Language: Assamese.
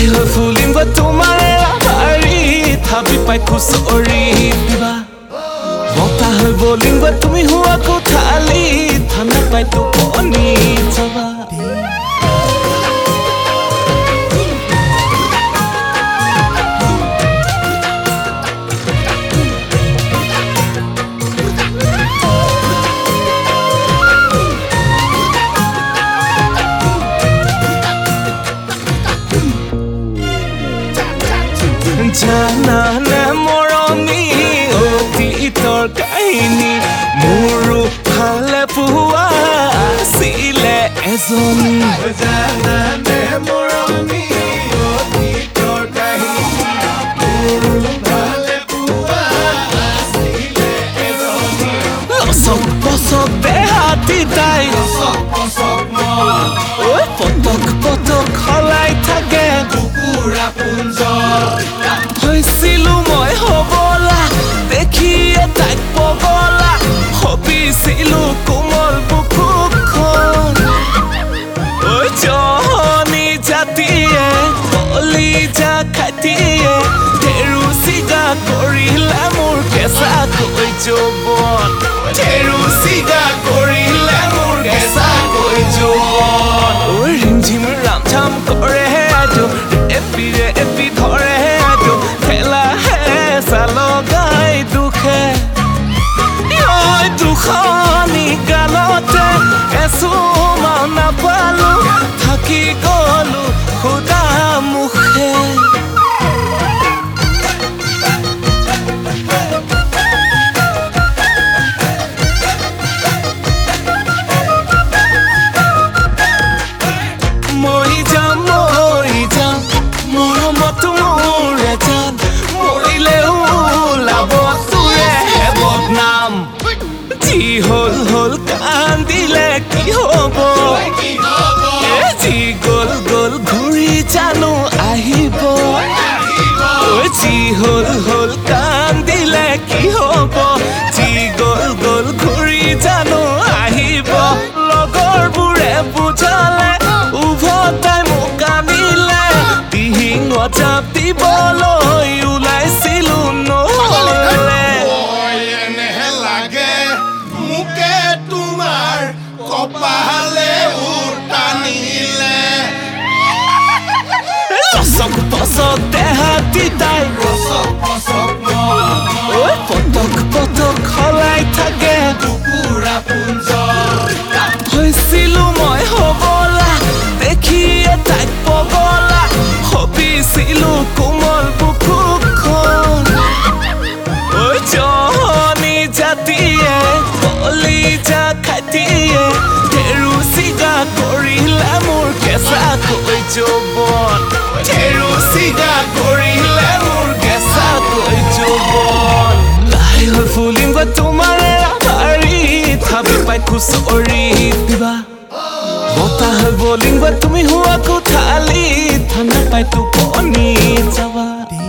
লাই হৈ ফুলিম গৈ তোমাৰ বাৰী থাবি পাই খুচৰি দিবা বতাহ হৈ বলিম গৈ তুমি হোৱা কোঠালি ঠাণ্ডা পাই টোপনি যাবা জানানে মৰমী অতীতৰ কাহিনী মোৰো ভালে পোৱা আছিলে এজনী জানানে মৰমী অতীতৰ কাহিনী মোৰো ভালে পোৱা আছিলে এজনী লচক পচক দেহাতি তাই লচক পচক মন ঐ পতক পতক সলাই থাকে কুকুৰা পুঞ্জৰ হৈছিলো মই হবলা দেখিয়ে তাইক পগলা হবিছিলো কোমল বুকুখন ঐ জহনী জাতিয়ে কলিজা খাটিয়ে ঢেৰু চিগা কৰিলে মোৰ কেঁচাকৈ যৌৱন ঢেৰু চিগা কৰিলে মোৰ কেঁচাকৈ যৌৱন ঐ ৰিমঝিম ৰামঝাম কৰে আজো এপিৰে এপি ধৰে লগাই দুখে দুখনি গালতে এচুমাও নাপালো থাকি গলো খুদা মুখে মৰি যাম মৰমত মোৰে যাম মৰিলেও যি হল হল কান্দিলে কি হব যি গল গল ঘূৰি জানো আহিব যি হল হল কান্দিলে কি হব যি গল গল ঘূৰি জানো আহিব লগৰবোৰে বুজালে উভতাই মোক আনিলে দিহিঙত জাপ দিবলৈ ওলাইছিলো নহলে কপালে উটানিলে লচক পচক দেহাতি তাই লচক পচক ঐ পতক পতক সলাই থাকে কুকুৰা পুঞ্জৰ হৈছিলো মই হবলা দেখিয়ে তাইক পগলা হবিছিলো কোমল বুকুখন ঐ জহনী জাতিয়ে কলিজা খাটিয়ে ঢেৰু চিগা কৰিলে মোৰ কেঁচাকৈ যৌৱন ঢেৰু চিগা কৰিলে মোৰ কেঁচাকৈ যৌৱন লাই হৈ ফুলিম গৈ তোমাৰ বাৰী থাবি পাই খুচৰি দিবা বতাহ হৈ বলিম গৈ তুমি হোৱা কোঠালি ঠাণ্ডা পাই টোপনি যাবা